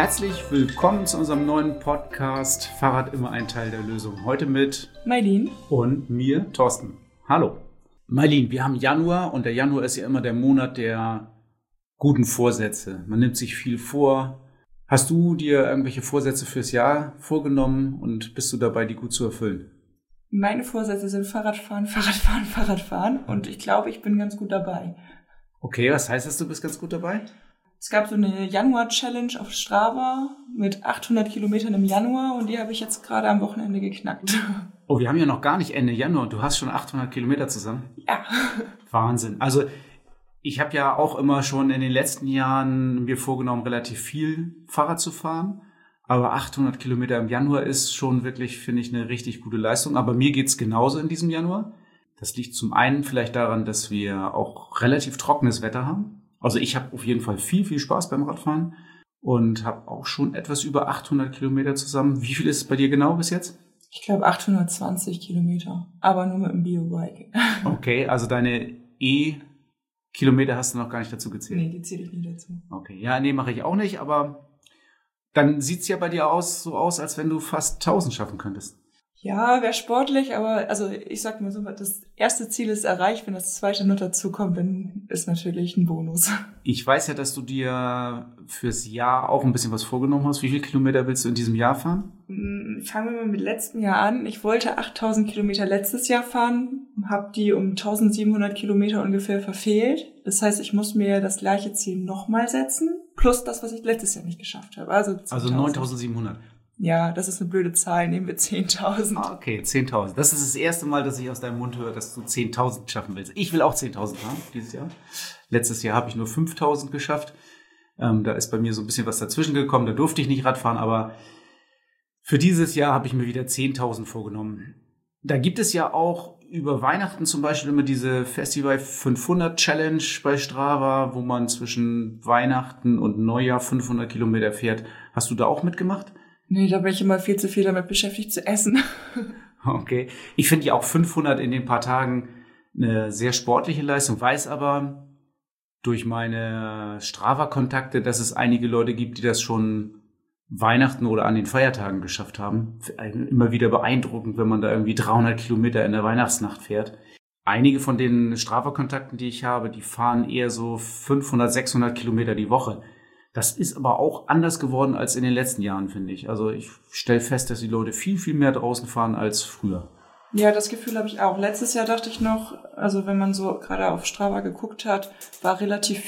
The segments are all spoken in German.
Herzlich willkommen zu unserem neuen Podcast Fahrrad immer ein Teil der Lösung. Heute mit Mailin und mir, Thorsten. Hallo. Mailin, wir haben Januar und der Januar ist ja immer der Monat der guten Vorsätze. Man nimmt sich viel vor. Hast du dir irgendwelche Vorsätze fürs Jahr vorgenommen und bist du dabei, die gut zu erfüllen? Meine Vorsätze sind Fahrradfahren und ich glaube, ich bin ganz gut dabei. Okay, was heißt das, du bist ganz gut dabei? Es gab so eine Januar-Challenge auf Strava mit 800 Kilometern im Januar und die habe ich jetzt gerade am Wochenende geknackt. Oh, wir haben ja noch gar nicht Ende Januar und du hast schon 800 Kilometer zusammen? Ja. Wahnsinn. Also ich habe ja auch immer schon in den letzten Jahren mir vorgenommen, relativ viel Fahrrad zu fahren. Aber 800 Kilometer im Januar ist schon wirklich, finde ich, eine richtig gute Leistung. Aber mir geht's genauso in diesem Januar. Das liegt zum einen vielleicht daran, dass wir auch relativ trockenes Wetter haben. Also ich habe auf jeden Fall viel Spaß beim Radfahren und habe auch schon etwas über 800 Kilometer zusammen. Wie viel ist es bei dir genau bis jetzt? Ich glaube 820 Kilometer, aber nur mit dem Biobike. Okay, also deine E-Kilometer hast du noch gar nicht dazu gezählt? Nee, die zähle ich nie dazu. Okay, ja, nee, mache ich auch nicht, aber dann sieht's ja bei dir so aus, als wenn du fast 1000 schaffen könntest. Ja, wäre sportlich, aber also ich sag mal so, das erste Ziel ist erreicht, wenn das zweite noch dazu kommt, dann ist natürlich ein Bonus. Ich weiß ja, dass du dir fürs Jahr auch ein bisschen was vorgenommen hast. Wie viele Kilometer willst du in diesem Jahr fahren? Fangen wir mal mit letztem Jahr an. Ich wollte 8000 Kilometer letztes Jahr fahren, habe die um 1700 Kilometer ungefähr verfehlt. Das heißt, ich muss mir das gleiche Ziel nochmal setzen, plus das, was ich letztes Jahr nicht geschafft habe. Also 9700. Ja, das ist eine blöde Zahl. Nehmen wir 10.000. Ah, okay, 10.000. Das ist das erste Mal, dass ich aus deinem Mund höre, dass du 10.000 schaffen willst. Ich will auch 10.000 haben dieses Jahr. Letztes Jahr habe ich nur 5.000 geschafft. Da ist bei mir so ein bisschen was dazwischen gekommen. Da durfte ich nicht Radfahren, aber für dieses Jahr habe ich mir wieder 10.000 vorgenommen. Da gibt es ja auch über Weihnachten zum Beispiel immer diese Festival 500 Challenge bei Strava, wo man zwischen Weihnachten und Neujahr 500 Kilometer fährt. Hast du da auch mitgemacht? Nee, da bin ich immer viel zu viel damit beschäftigt zu essen. Okay. Ich finde ja auch 500 in den paar Tagen eine sehr sportliche Leistung, weiß aber durch meine Strava-Kontakte, dass es einige Leute gibt, die das schon Weihnachten oder an den Feiertagen geschafft haben. Immer wieder beeindruckend, wenn man da irgendwie 300 Kilometer in der Weihnachtsnacht fährt. Einige von den Strava-Kontakten, die ich habe, die fahren eher so 500, 600 Kilometer die Woche. Das ist aber auch anders geworden als in den letzten Jahren, finde ich. Also ich stelle fest, dass die Leute viel mehr draußen fahren als früher. Ja, das Gefühl habe ich auch. Letztes Jahr dachte ich noch, also wenn man so gerade auf Strava geguckt hat, war relativ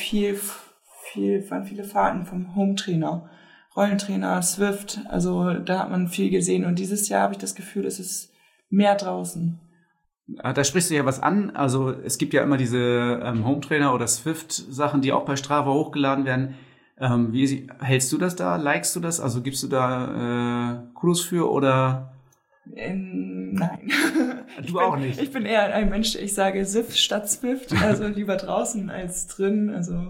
waren viele Fahrten vom Home-Trainer, Rollentrainer, Swift. Also da hat man viel gesehen. Und dieses Jahr habe ich das Gefühl, es ist mehr draußen. Da sprichst du ja was an. Also es gibt ja immer diese Home-Trainer oder Swift-Sachen, die auch bei Strava hochgeladen werden. Wie hältst du das da? Likest du das? Also gibst du da Kudos für oder? Nein. Du auch nicht? Ich bin eher ein Mensch, ich sage Swift statt Swift, also lieber draußen als drin. Also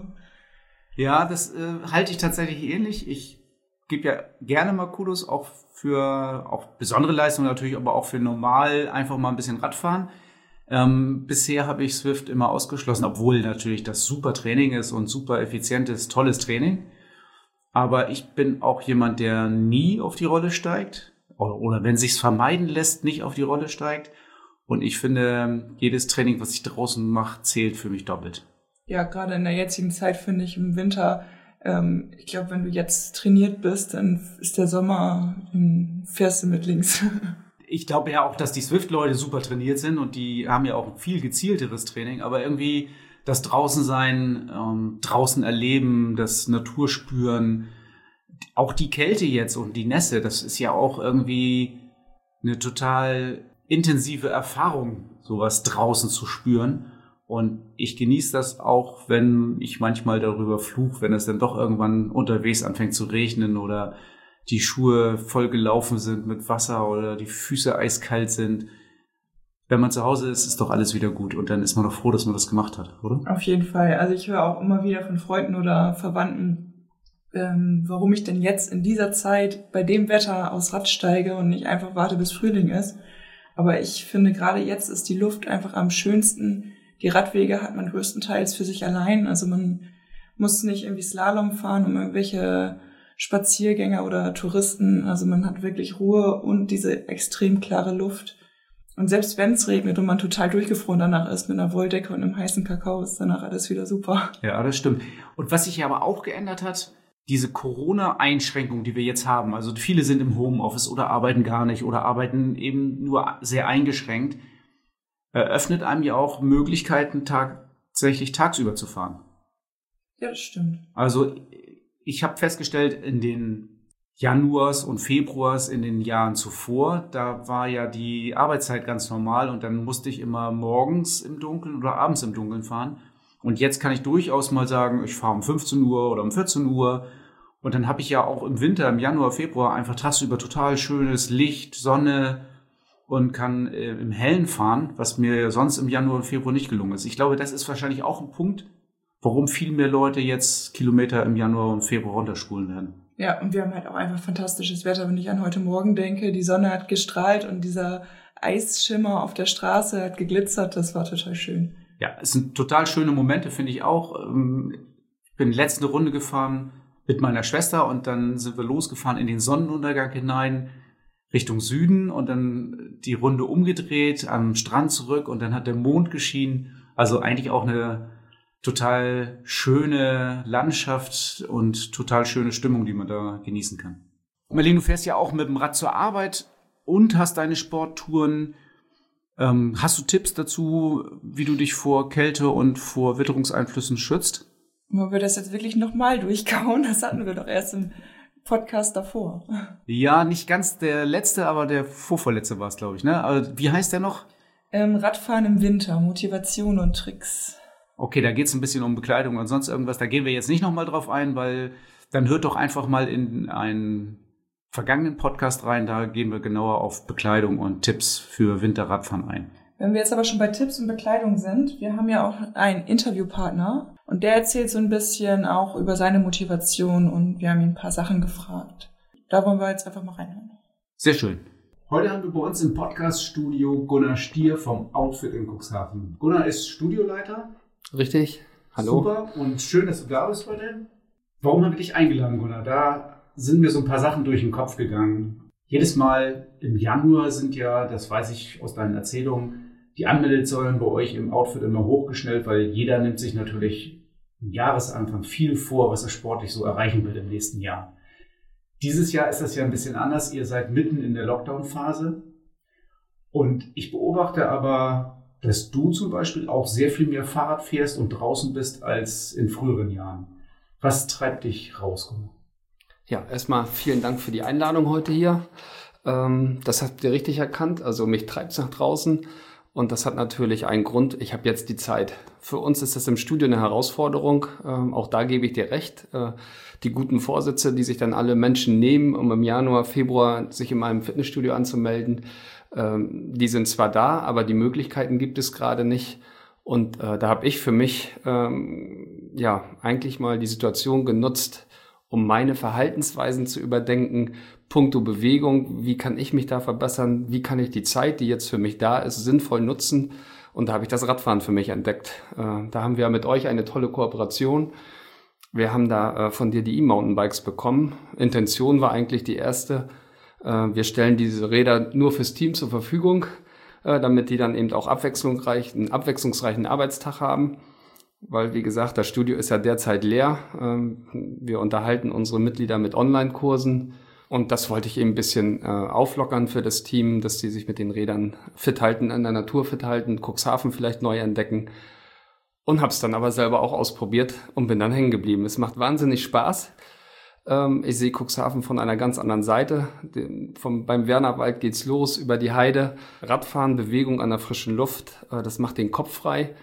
ja, das halte ich tatsächlich ähnlich. Ich gebe ja gerne mal Kudos auch für auch besondere Leistungen natürlich, aber auch für normal einfach mal ein bisschen Radfahren. Bisher habe ich Swift immer ausgeschlossen, obwohl natürlich das super Training ist und super effizientes, tolles Training. Aber ich bin auch jemand, der nie auf die Rolle steigt oder wenn sich's vermeiden lässt, nicht auf die Rolle steigt. Und ich finde, jedes Training, was ich draußen mache, zählt für mich doppelt. Ja, gerade in der jetzigen Zeit finde ich im Winter, ich glaube, wenn du jetzt trainiert bist, dann ist der Sommer, dann fährst du mit links. Ich glaube ja auch, dass die Swift-Leute super trainiert sind und die haben ja auch ein viel gezielteres Training, aber irgendwie das Draußensein, draußen erleben, das Naturspüren, auch die Kälte jetzt und die Nässe, das ist ja auch irgendwie eine total intensive Erfahrung, sowas draußen zu spüren. Und ich genieße das auch, wenn ich manchmal darüber fluche, wenn es dann doch irgendwann unterwegs anfängt zu regnen oder die Schuhe voll gelaufen sind mit Wasser oder die Füße eiskalt sind. Wenn man zu Hause ist, ist doch alles wieder gut und dann ist man doch froh, dass man das gemacht hat, oder? Auf jeden Fall. Also ich höre auch immer wieder von Freunden oder Verwandten, warum ich denn jetzt in dieser Zeit bei dem Wetter aufs Rad steige und nicht einfach warte, bis Frühling ist. Aber ich finde, gerade jetzt ist die Luft einfach am schönsten. Die Radwege hat man größtenteils für sich allein. Also man muss nicht irgendwie Slalom fahren, um irgendwelche Spaziergänger oder Touristen. Also man hat wirklich Ruhe und diese extrem klare Luft. Und selbst wenn es regnet und man total durchgefroren danach ist mit einer Wolldecke und einem heißen Kakao, ist danach alles wieder super. Ja, das stimmt. Und was sich aber auch geändert hat, diese Corona-Einschränkungen, die wir jetzt haben, also viele sind im Homeoffice oder arbeiten gar nicht oder arbeiten eben nur sehr eingeschränkt, eröffnet einem ja auch Möglichkeiten, tatsächlich tagsüber zu fahren. Ja, das stimmt. Also ich habe festgestellt, in den Januars und Februars in den Jahren zuvor, da war ja die Arbeitszeit ganz normal und dann musste ich immer morgens im Dunkeln oder abends im Dunkeln fahren. Und jetzt kann ich durchaus mal sagen, ich fahre um 15 Uhr oder um 14 Uhr. Und dann habe ich ja auch im Winter, im Januar, Februar einfach tagsüber total schönes Licht, Sonne und kann im Hellen fahren, was mir sonst im Januar und Februar nicht gelungen ist. Ich glaube, das ist wahrscheinlich auch ein Punkt, warum viel mehr Leute jetzt Kilometer im Januar und Februar runterspulen werden. Ja, und wir haben halt auch einfach fantastisches Wetter, wenn ich an heute Morgen denke. Die Sonne hat gestrahlt und dieser Eisschimmer auf der Straße hat geglitzert. Das war total schön. Ja, es sind total schöne Momente, finde ich auch. Ich bin letzte Runde gefahren mit meiner Schwester und dann sind wir losgefahren in den Sonnenuntergang hinein Richtung Süden und dann die Runde umgedreht, am Strand zurück und dann hat der Mond geschienen. Also eigentlich auch eine total schöne Landschaft und total schöne Stimmung, die man da genießen kann. Marlene, du fährst ja auch mit dem Rad zur Arbeit und hast deine Sporttouren. Hast du Tipps dazu, wie du dich vor Kälte und vor Witterungseinflüssen schützt? Wollen wir das jetzt wirklich nochmal durchkauen? Das hatten wir doch erst im Podcast davor. Ja, nicht ganz der letzte, aber der vorvorletzte war es, glaube ich. Ne? Also, wie heißt der noch? Radfahren im Winter, Motivation und Tricks. Okay, da geht es ein bisschen um Bekleidung und sonst irgendwas. Da gehen wir jetzt nicht nochmal drauf ein, weil dann hört doch einfach mal in einen vergangenen Podcast rein. Da gehen wir genauer auf Bekleidung und Tipps für Winterradfahren ein. Wenn wir jetzt aber schon bei Tipps und Bekleidung sind, wir haben ja auch einen Interviewpartner und der erzählt so ein bisschen auch über seine Motivation und wir haben ihn ein paar Sachen gefragt. Da wollen wir jetzt einfach mal reinhören. Sehr schön. Heute haben wir bei uns im Podcast-Studio Gunnar Stier vom Outfit in Cuxhaven. Gunnar ist Studioleiter. Richtig. Hallo. Super und schön, dass du da bist heute. Warum haben wir dich eingeladen, Gunnar? Da sind mir so ein paar Sachen durch den Kopf gegangen. Jedes Mal im Januar sind ja, das weiß ich aus deinen Erzählungen, die Anmeldezahlen bei euch im Outfit immer hochgeschnellt, weil jeder nimmt sich natürlich im Jahresanfang viel vor, was er sportlich so erreichen will im nächsten Jahr. Dieses Jahr ist das ja ein bisschen anders. Ihr seid mitten in der Lockdown-Phase. Und ich beobachte aber, dass du zum Beispiel auch sehr viel mehr Fahrrad fährst und draußen bist als in früheren Jahren. Was treibt dich raus, Gunnar? Ja, erstmal vielen Dank für die Einladung heute hier. Das habt ihr richtig erkannt. Also mich treibt es nach draußen. Und das hat natürlich einen Grund. Ich habe jetzt die Zeit. Für uns ist das im Studio eine Herausforderung. Auch da gebe ich dir recht. Die guten Vorsätze, die sich dann alle Menschen nehmen, um im Januar, Februar sich in meinem Fitnessstudio anzumelden, die sind zwar da, aber die Möglichkeiten gibt es gerade nicht. Und da habe ich für mich eigentlich mal die Situation genutzt, um meine Verhaltensweisen zu überdenken, puncto Bewegung, wie kann ich mich da verbessern, wie kann ich die Zeit, die jetzt für mich da ist, sinnvoll nutzen. Und da habe ich das Radfahren für mich entdeckt. Da haben wir mit euch eine tolle Kooperation. Wir haben da von dir die E-Mountainbikes bekommen. Intention war eigentlich die erste. Wir stellen diese Räder nur fürs Team zur Verfügung, damit die dann eben auch einen abwechslungsreichen Arbeitstag haben. Weil, wie gesagt, das Studio ist ja derzeit leer. Wir unterhalten unsere Mitglieder mit Online-Kursen. Und das wollte ich eben ein bisschen auflockern für das Team, dass die sich mit den Rädern fit halten, an der Natur fit halten, Cuxhaven vielleicht neu entdecken. Und habe es dann aber selber auch ausprobiert und bin dann hängen geblieben. Es macht wahnsinnig Spaß. Ich sehe Cuxhaven von einer ganz anderen Seite. Beim Wernerwald geht's los, über die Heide. Radfahren, Bewegung an der frischen Luft, das macht den Kopf frei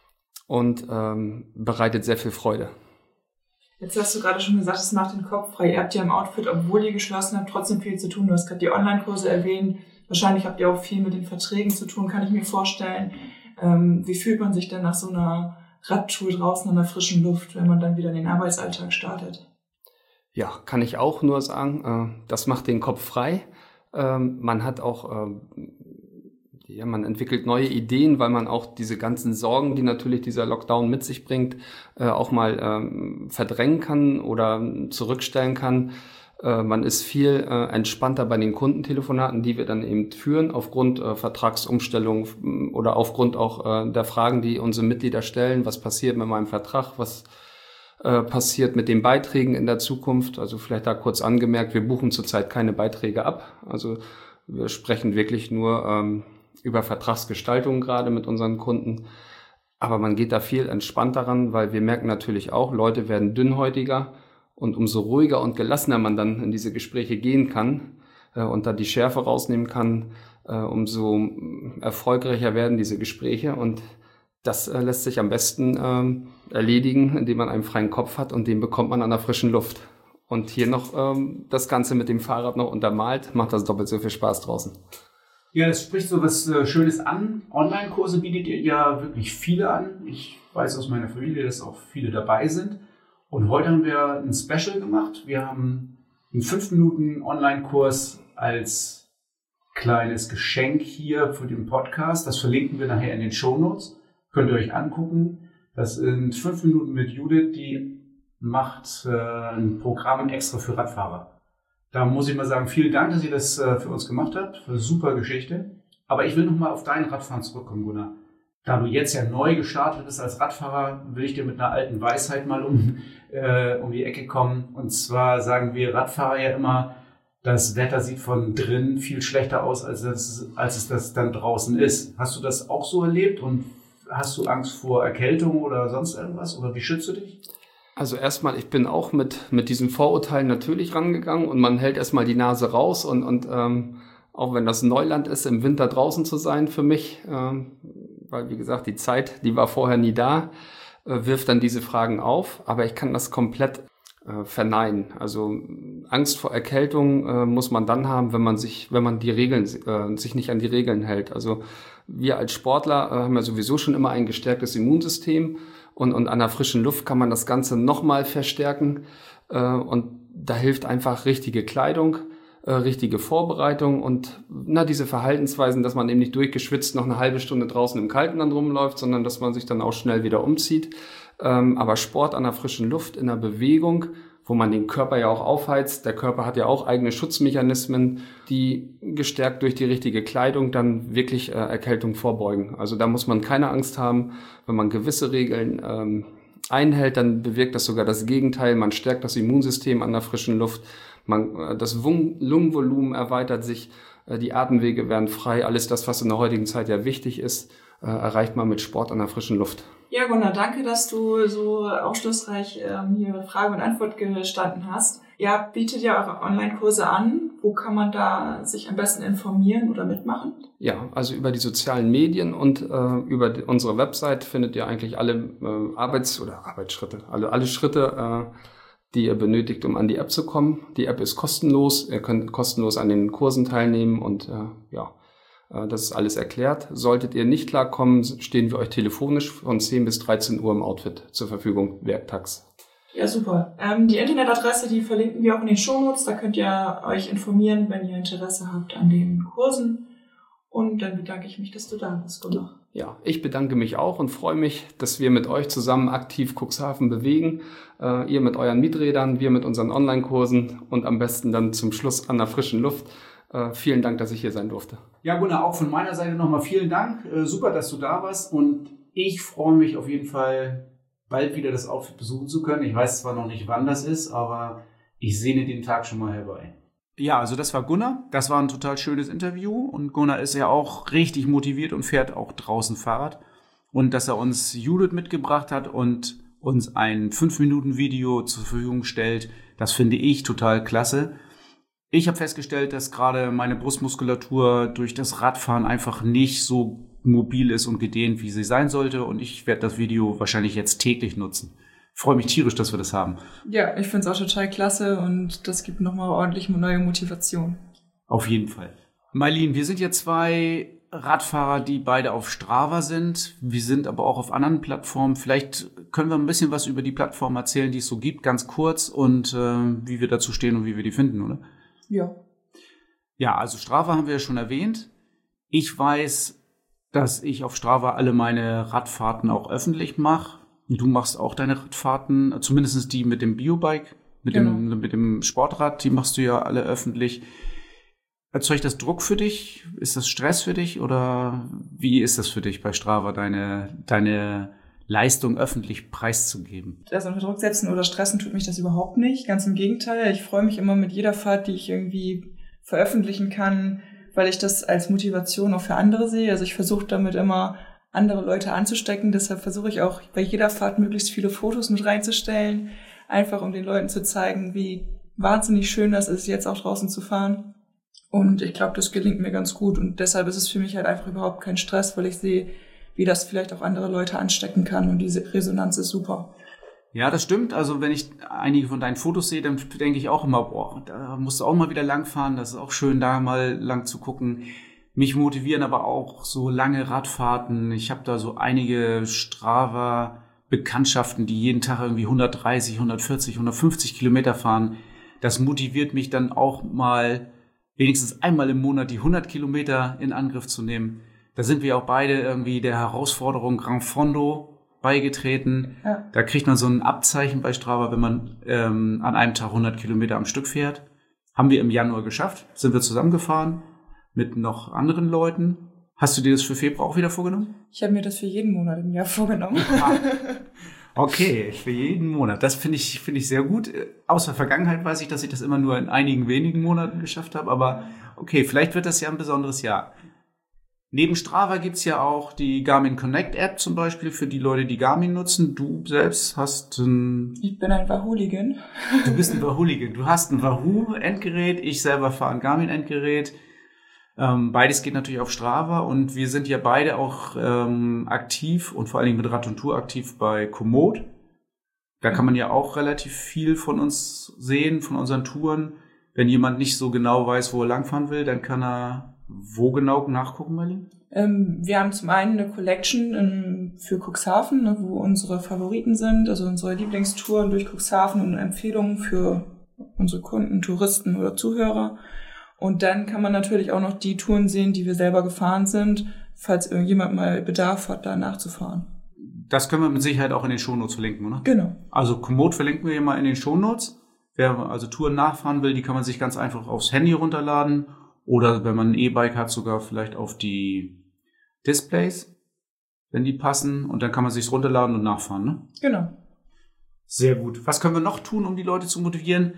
und bereitet sehr viel Freude. Jetzt hast du gerade schon gesagt, es macht den Kopf frei. Ihr habt ja im Outfit, obwohl ihr geschlossen habt, trotzdem viel zu tun. Du hast gerade die Online-Kurse erwähnt. Wahrscheinlich habt ihr auch viel mit den Verträgen zu tun, kann ich mir vorstellen. Wie fühlt man sich denn nach so einer Radtour draußen an der frischen Luft, wenn man dann wieder in den Arbeitsalltag startet? Ja, kann ich auch nur sagen, das macht den Kopf frei. Man hat auch ja, man entwickelt neue Ideen, weil man auch diese ganzen Sorgen, die natürlich dieser Lockdown mit sich bringt, auch mal verdrängen kann oder zurückstellen kann. Man ist viel entspannter bei den Kundentelefonaten, die wir dann eben führen, aufgrund Vertragsumstellung oder aufgrund auch der Fragen, die unsere Mitglieder stellen. Was passiert mit meinem Vertrag? Was passiert mit den Beiträgen in der Zukunft? Also vielleicht da kurz angemerkt, wir buchen zurzeit keine Beiträge ab. Also wir sprechen wirklich nur über Vertragsgestaltung gerade mit unseren Kunden. Aber man geht da viel entspannter ran, weil wir merken natürlich auch, Leute werden dünnhäutiger. Und umso ruhiger und gelassener man dann in diese Gespräche gehen kann und da die Schärfe rausnehmen kann, umso erfolgreicher werden diese Gespräche. Und das lässt sich am besten erledigen, indem man einen freien Kopf hat und den bekommt man an der frischen Luft. Und hier noch das Ganze mit dem Fahrrad noch untermalt, macht das doppelt so viel Spaß draußen. Ja, das spricht so was Schönes an. Online-Kurse bietet ihr ja wirklich viele an. Ich weiß aus meiner Familie, dass auch viele dabei sind. Und heute haben wir ein Special gemacht. Wir haben einen 5-Minuten-Online-Kurs als kleines Geschenk hier für den Podcast. Das verlinken wir nachher in den Shownotes. Könnt ihr euch angucken. Das sind 5 Minuten mit Judith, die macht ein Programm extra für Radfahrer. Da muss ich mal sagen, vielen Dank, dass ihr das für uns gemacht habt. Super Geschichte. Aber ich will nochmal auf dein Radfahren zurückkommen, Gunnar. Da du jetzt ja neu gestartet bist als Radfahrer, will ich dir mit einer alten Weisheit mal um die Ecke kommen. Und zwar sagen wir Radfahrer ja immer, das Wetter sieht von drin viel schlechter aus, als es das dann draußen ist. Hast du das auch so erlebt und hast du Angst vor Erkältung oder sonst irgendwas? Oder wie schützt du dich? Also erstmal, ich bin auch mit diesen Vorurteilen natürlich rangegangen und man hält erstmal die Nase raus und auch wenn das Neuland ist, im Winter draußen zu sein für mich, weil wie gesagt, die Zeit, die war vorher nie da, wirft dann diese Fragen auf, aber ich kann das komplett verneinen. Also Angst vor Erkältung muss man dann haben, wenn man die Regeln sich nicht an die Regeln hält. Also wir als Sportler haben ja sowieso schon immer ein gestärktes Immunsystem und an der frischen Luft kann man das Ganze nochmal verstärken und da hilft einfach richtige Kleidung, richtige Vorbereitung und diese Verhaltensweisen, dass man eben nicht durchgeschwitzt noch eine halbe Stunde draußen im Kalten dann rumläuft, sondern dass man sich dann auch schnell wieder umzieht. Aber Sport an der frischen Luft, in der Bewegung, wo man den Körper ja auch aufheizt. Der Körper hat ja auch eigene Schutzmechanismen, die gestärkt durch die richtige Kleidung dann wirklich Erkältung vorbeugen. Also da muss man keine Angst haben, wenn man gewisse Regeln einhält, dann bewirkt das sogar das Gegenteil. Man stärkt das Immunsystem an der frischen Luft. Das Lungenvolumen erweitert sich, die Atemwege werden frei. Alles das, was in der heutigen Zeit ja wichtig ist, erreicht man mit Sport an der frischen Luft. Ja, Gunnar, danke, dass du so aufschlussreich hier Frage und Antwort gestanden hast. Ja, bietet ja eure Online-Kurse an. Wo kann man da sich am besten informieren oder mitmachen? Ja, also über die sozialen Medien und über unsere Website findet ihr eigentlich alle Arbeitsschritte, alle Schritte, die ihr benötigt, um an die App zu kommen. Die App ist kostenlos. Ihr könnt kostenlos an den Kursen teilnehmen und das ist alles erklärt. Solltet ihr nicht klarkommen, stehen wir euch telefonisch von 10 bis 13 Uhr im Outfit zur Verfügung, werktags. Ja, super. Die Internetadresse, die verlinken wir auch in den Shownotes. Da könnt ihr euch informieren, wenn ihr Interesse habt an den Kursen. Und dann bedanke ich mich, dass du da bist, Gunnar. Ja, ich bedanke mich auch und freue mich, dass wir mit euch zusammen aktiv Cuxhaven bewegen. Ihr mit euren Mieträdern, wir mit unseren Online-Kursen und am besten dann zum Schluss an der frischen Luft. Vielen Dank, dass ich hier sein durfte. Ja, Gunnar, auch von meiner Seite nochmal vielen Dank. Super, dass du da warst und ich freue mich auf jeden Fall, bald wieder das Outfit besuchen zu können. Ich weiß zwar noch nicht, wann das ist, aber ich sehne den Tag schon mal herbei. Ja, also das war Gunnar. Das war ein total schönes Interview und Gunnar ist ja auch richtig motiviert und fährt auch draußen Fahrrad. Und dass er uns Judith mitgebracht hat und uns ein 5-Minuten-Video zur Verfügung stellt, das finde ich total klasse. Ich habe festgestellt, dass gerade meine Brustmuskulatur durch das Radfahren einfach nicht so mobil ist und gedehnt, wie sie sein sollte. Und ich werde das Video wahrscheinlich jetzt täglich nutzen. Ich freue mich tierisch, dass wir das haben. Ja, ich finde es auch total klasse und das gibt nochmal ordentlich neue Motivation. Auf jeden Fall. Mailin, wir sind ja 2 Radfahrer, die beide auf Strava sind. Wir sind aber auch auf anderen Plattformen. Vielleicht können wir ein bisschen was über die Plattform erzählen, die es so gibt, ganz kurz und wie wir dazu stehen und wie wir die finden, oder? Ja. Ja, also Strava haben wir ja schon erwähnt. Ich weiß dass ich auf Strava alle meine Radfahrten auch öffentlich mache. Du machst auch deine Radfahrten, zumindest die mit dem Biobike, mit dem Sportrad, die machst du ja alle öffentlich. Erzeugt das Druck für dich? Ist das Stress für dich? Oder wie ist das für dich bei Strava, deine Leistung öffentlich preiszugeben? Das unter Druck setzen oder stressen tut mich das überhaupt nicht. Ganz im Gegenteil. Ich freue mich immer mit jeder Fahrt, die ich irgendwie veröffentlichen kann, weil ich das als Motivation auch für andere sehe. Also ich versuche damit immer andere Leute anzustecken. Deshalb versuche ich auch bei jeder Fahrt möglichst viele Fotos mit reinzustellen. Einfach um den Leuten zu zeigen, wie wahnsinnig schön das ist, jetzt auch draußen zu fahren. Und ich glaube, das gelingt mir ganz gut. Und deshalb ist es für mich halt einfach überhaupt kein Stress, weil ich sehe, wie das vielleicht auch andere Leute anstecken kann. Und diese Resonanz ist super. Ja, das stimmt. Also wenn ich einige von deinen Fotos sehe, dann denke ich auch immer, boah, da musst du auch mal wieder langfahren. Das ist auch schön, da mal lang zu gucken. Mich motivieren aber auch so lange Radfahrten. Ich habe da so einige Strava-Bekanntschaften, die jeden Tag irgendwie 130, 140, 150 Kilometer fahren. Das motiviert mich dann auch mal wenigstens einmal im Monat die 100 Kilometer in Angriff zu nehmen. Da sind wir auch beide irgendwie der Herausforderung Gran Fondo beigetreten. Ja. Da kriegt man so ein Abzeichen bei Strava, wenn man an einem Tag 100 Kilometer am Stück fährt. Haben wir im Januar geschafft, sind wir zusammengefahren mit noch anderen Leuten. Hast du dir das für Februar auch wieder vorgenommen? Ich habe mir das für jeden Monat im Jahr vorgenommen. Okay, für jeden Monat. Das finde ich sehr gut. Aus der Vergangenheit weiß ich, dass ich das immer nur in einigen wenigen Monaten geschafft habe. Aber okay, vielleicht wird das ja ein besonderes Jahr. Neben Strava gibt's ja auch die Garmin Connect App zum Beispiel für die Leute, die Garmin nutzen. Du selbst hast Ich bin ein Wahoo-Hooligan. Du bist ein Wahoo-Hooligan. Du hast ein Wahoo-Endgerät. Ich selber fahre ein Garmin-Endgerät. Beides geht natürlich auf Strava und wir sind ja beide auch aktiv und vor allen Dingen mit Rad und Tour aktiv bei Komoot. Da kann man ja auch relativ viel von uns sehen, von unseren Touren. Wenn jemand nicht so genau weiß, wo er langfahren will, dann kann er wo genau nachgucken, Marlene? Wir haben zum einen eine Collection für Cuxhaven, wo unsere Favoriten sind, also unsere Lieblingstouren durch Cuxhaven und Empfehlungen für unsere Kunden, Touristen oder Zuhörer. Und dann kann man natürlich auch noch die Touren sehen, die wir selber gefahren sind, falls irgendjemand mal Bedarf hat, da nachzufahren. Das können wir mit Sicherheit auch in den Shownotes verlinken, oder? Genau. Also Komoot verlinken wir hier mal in den Shownotes. Wer also Touren nachfahren will, die kann man sich ganz einfach aufs Handy runterladen oder wenn man ein E-Bike hat, sogar vielleicht auf die Displays, wenn die passen. Und dann kann man sich's runterladen und nachfahren, ne? Genau. Sehr gut. Was können wir noch tun, um die Leute zu motivieren?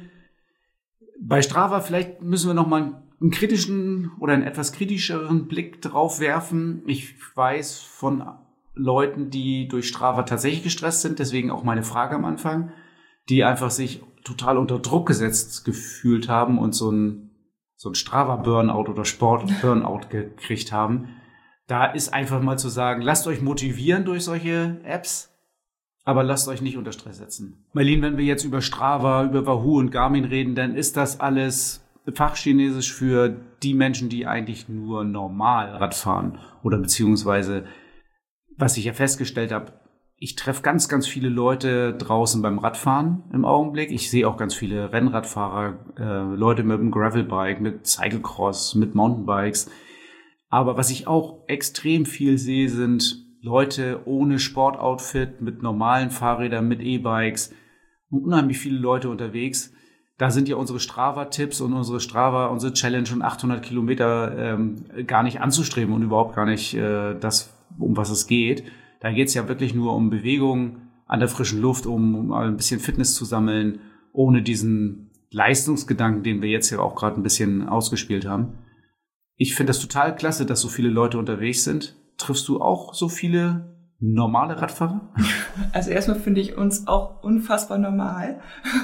Bei Strava vielleicht müssen wir noch mal einen kritischen oder einen etwas kritischeren Blick drauf werfen. Ich weiß von Leuten, die durch Strava tatsächlich gestresst sind, deswegen auch meine Frage am Anfang, die einfach sich total unter Druck gesetzt gefühlt haben und so ein Strava-Burnout oder Sport-Burnout gekriegt haben. Da ist einfach mal zu sagen, lasst euch motivieren durch solche Apps, aber lasst euch nicht unter Stress setzen. Marlene, wenn wir jetzt über Strava, über Wahoo und Garmin reden, dann ist das alles Fachchinesisch für die Menschen, die eigentlich nur normal Rad fahren. Oder beziehungsweise, was ich ja festgestellt habe, ich treffe ganz, ganz viele Leute draußen beim Radfahren im Augenblick. Ich sehe auch ganz viele Rennradfahrer, Leute mit dem Gravelbike, mit Cyclecross, mit Mountainbikes. Aber was ich auch extrem viel sehe, sind Leute ohne Sportoutfit, mit normalen Fahrrädern, mit E-Bikes. Unheimlich viele Leute unterwegs. Da sind ja unsere Strava-Tipps und unsere Challenge und 800 Kilometer gar nicht anzustreben und überhaupt gar nicht das, um was es geht. Da geht es ja wirklich nur um Bewegung an der frischen Luft, um ein bisschen Fitness zu sammeln, ohne diesen Leistungsgedanken, den wir jetzt ja auch gerade ein bisschen ausgespielt haben. Ich finde das total klasse, dass so viele Leute unterwegs sind. Triffst du auch so viele normale Radfahrer? Also erstmal finde ich uns auch unfassbar normal.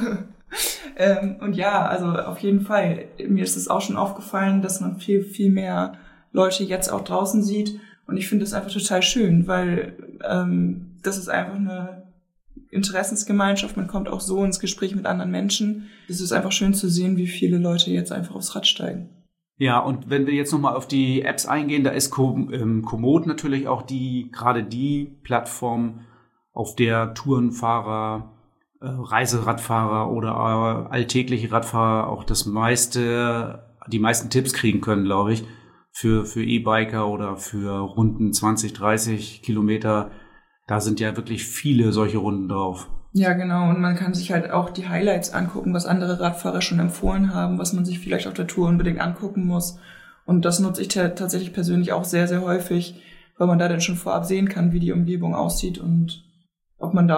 Und ja, also auf jeden Fall. Mir ist es auch schon aufgefallen, dass man viel, viel mehr Leute jetzt auch draußen sieht. Und ich finde das einfach total schön, weil das ist einfach eine Interessensgemeinschaft. Man kommt auch so ins Gespräch mit anderen Menschen. Es ist einfach schön zu sehen, wie viele Leute jetzt einfach aufs Rad steigen. Ja, und wenn wir jetzt nochmal auf die Apps eingehen, da ist Komoot natürlich auch gerade die Plattform, auf der Tourenfahrer, Reiseradfahrer oder alltägliche Radfahrer auch die meisten Tipps kriegen können, glaube ich, für E-Biker oder für Runden 20, 30 Kilometer. Da sind ja wirklich viele solche Runden drauf. Ja, genau. Und man kann sich halt auch die Highlights angucken, was andere Radfahrer schon empfohlen haben, was man sich vielleicht auf der Tour unbedingt angucken muss. Und das nutze ich tatsächlich persönlich auch sehr, sehr häufig, weil man da dann schon vorab sehen kann, wie die Umgebung aussieht und ob man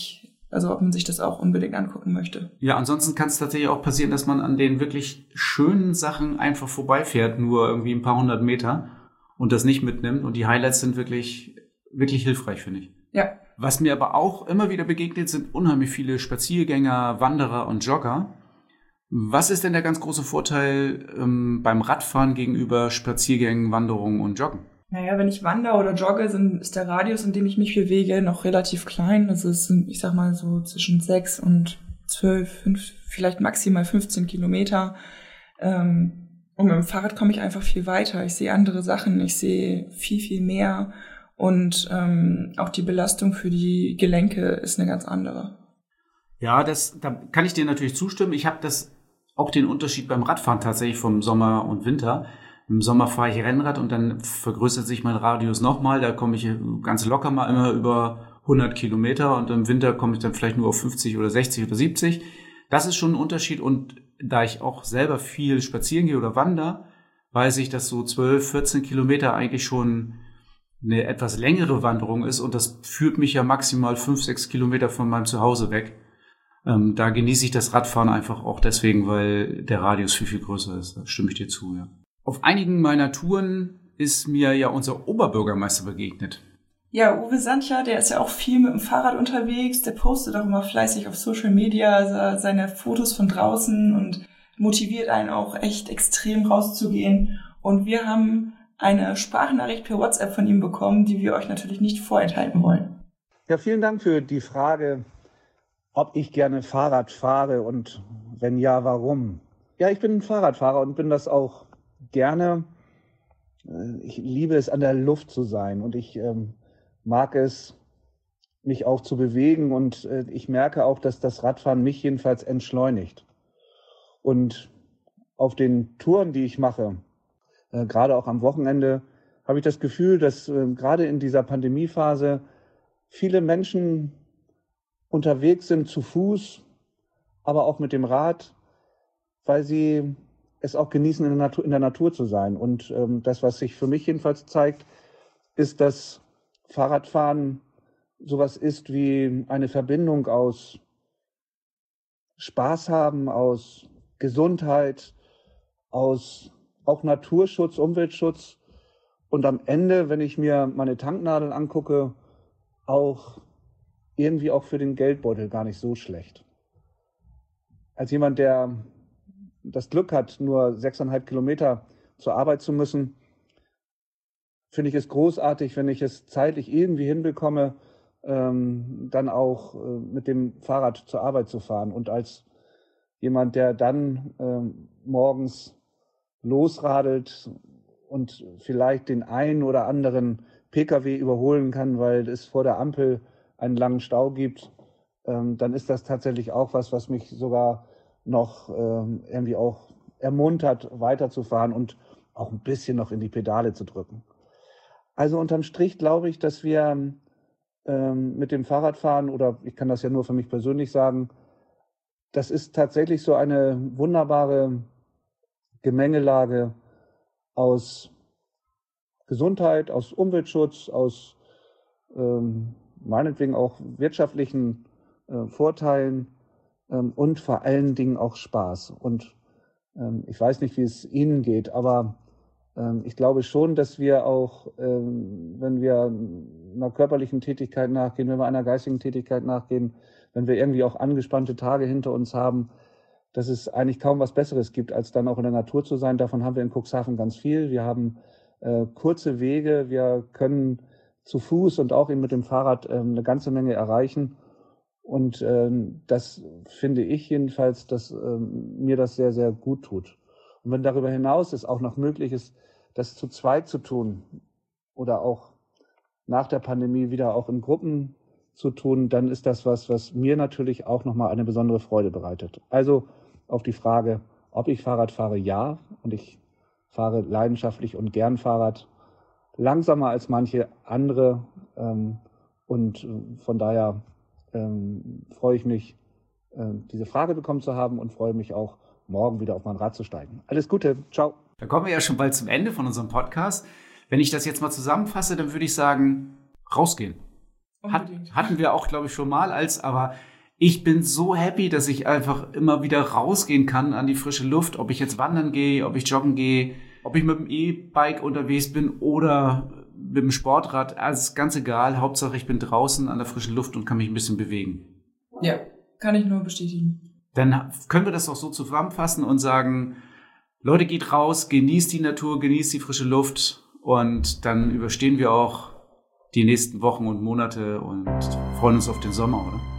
sich das auch unbedingt angucken möchte. Ja, ansonsten kann es tatsächlich auch passieren, dass man an den wirklich schönen Sachen einfach vorbeifährt, nur irgendwie ein paar hundert Meter und das nicht mitnimmt. Und die Highlights sind wirklich, wirklich hilfreich, finde ich. Ja. Was mir aber auch immer wieder begegnet, sind unheimlich viele Spaziergänger, Wanderer und Jogger. Was ist denn der ganz große Vorteil beim Radfahren gegenüber Spaziergängen, Wanderungen und Joggen? Naja, wenn ich wandere oder jogge, ist der Radius, in dem ich mich bewege, noch relativ klein. Das ist, ich sag mal, so zwischen 6 und 12, 5, vielleicht maximal 15 Kilometer. Und mit dem Fahrrad komme ich einfach viel weiter. Ich sehe andere Sachen, ich sehe viel, viel mehr. Und auch die Belastung für die Gelenke ist eine ganz andere. Ja, da kann ich dir natürlich zustimmen. Ich habe auch den Unterschied beim Radfahren tatsächlich vom Sommer und Winter. Im Sommer fahre ich Rennrad und dann vergrößert sich mein Radius nochmal. Da komme ich ganz locker mal immer über 100 Kilometer und im Winter komme ich dann vielleicht nur auf 50 oder 60 oder 70. Das ist schon ein Unterschied und da ich auch selber viel spazieren gehe oder wandere, weiß ich, dass so 12, 14 Kilometer eigentlich schon eine etwas längere Wanderung ist und das führt mich ja maximal 5, 6 Kilometer von meinem Zuhause weg. Da genieße ich das Radfahren einfach auch deswegen, weil der Radius viel, viel größer ist. Da stimme ich dir zu, ja. Auf einigen meiner Touren ist mir ja unser Oberbürgermeister begegnet. Ja, Uwe Sancher, der ist ja auch viel mit dem Fahrrad unterwegs. Der postet auch immer fleißig auf Social Media seine Fotos von draußen und motiviert einen auch echt extrem rauszugehen. Und wir haben eine Sprachnachricht per WhatsApp von ihm bekommen, die wir euch natürlich nicht vorenthalten wollen. Ja, vielen Dank für die Frage, ob ich gerne Fahrrad fahre und wenn ja, warum. Ja, ich bin Fahrradfahrer und bin das auch gerne. Ich liebe es, an der Luft zu sein und ich mag es, mich auch zu bewegen und ich merke auch, dass das Radfahren mich jedenfalls entschleunigt. Und auf den Touren, die ich mache, gerade auch am Wochenende, habe ich das Gefühl, dass gerade in dieser Pandemiephase viele Menschen unterwegs sind zu Fuß, aber auch mit dem Rad, weil sie es auch genießen, in der Natur zu sein. Und das, was sich für mich jedenfalls zeigt, ist, dass Fahrradfahren sowas ist wie eine Verbindung aus Spaß haben, aus Gesundheit, aus auch Naturschutz, Umweltschutz und am Ende, wenn ich mir meine Tanknadel angucke, auch irgendwie auch für den Geldbeutel gar nicht so schlecht. Als jemand, der das Glück hat, nur 6,5 Kilometer zur Arbeit zu müssen, finde ich es großartig, wenn ich es zeitlich irgendwie hinbekomme, dann auch mit dem Fahrrad zur Arbeit zu fahren. Und als jemand, der dann morgens losradelt und vielleicht den einen oder anderen Pkw überholen kann, weil es vor der Ampel einen langen Stau gibt, dann ist das tatsächlich auch was mich sogar noch irgendwie auch ermuntert, weiterzufahren und auch ein bisschen noch in die Pedale zu drücken. Also unterm Strich glaube ich, dass wir mit dem Fahrradfahren, oder ich kann das ja nur für mich persönlich sagen, das ist tatsächlich so eine wunderbare Gemengelage aus Gesundheit, aus Umweltschutz, aus meinetwegen auch wirtschaftlichen Vorteilen und vor allen Dingen auch Spaß. Und ich weiß nicht, wie es Ihnen geht, aber ich glaube schon, dass wir auch, wenn wir einer körperlichen Tätigkeit nachgehen, wenn wir einer geistigen Tätigkeit nachgehen, wenn wir irgendwie auch angespannte Tage hinter uns haben, dass es eigentlich kaum was Besseres gibt, als dann auch in der Natur zu sein. Davon haben wir in Cuxhaven ganz viel. Wir haben kurze Wege, wir können zu Fuß und auch eben mit dem Fahrrad eine ganze Menge erreichen. Und das finde ich jedenfalls, dass mir das sehr, sehr gut tut. Und wenn darüber hinaus es auch noch möglich ist, das zu zweit zu tun oder auch nach der Pandemie wieder auch in Gruppen zu tun, dann ist das was mir natürlich auch nochmal eine besondere Freude bereitet. Also auf die Frage, ob ich Fahrrad fahre, ja. Und ich fahre leidenschaftlich und gern Fahrrad, langsamer als manche andere. Und von daher freue ich mich, diese Frage bekommen zu haben und freue mich auch, morgen wieder auf mein Rad zu steigen. Alles Gute, ciao. Da kommen wir ja schon bald zum Ende von unserem Podcast. Wenn ich das jetzt mal zusammenfasse, dann würde ich sagen, rausgehen. Hatten wir auch, glaube ich, schon mal aber ich bin so happy, dass ich einfach immer wieder rausgehen kann an die frische Luft, ob ich jetzt wandern gehe, ob ich joggen gehe, ob ich mit dem E-Bike unterwegs bin oder mit dem Sportrad. Also ist ganz egal. Hauptsache, ich bin draußen an der frischen Luft und kann mich ein bisschen bewegen. Ja, kann ich nur bestätigen. Dann können wir das auch so zusammenfassen und sagen, Leute, geht raus, genießt die Natur, genießt die frische Luft und dann überstehen wir auch die nächsten Wochen und Monate und freuen uns auf den Sommer, oder?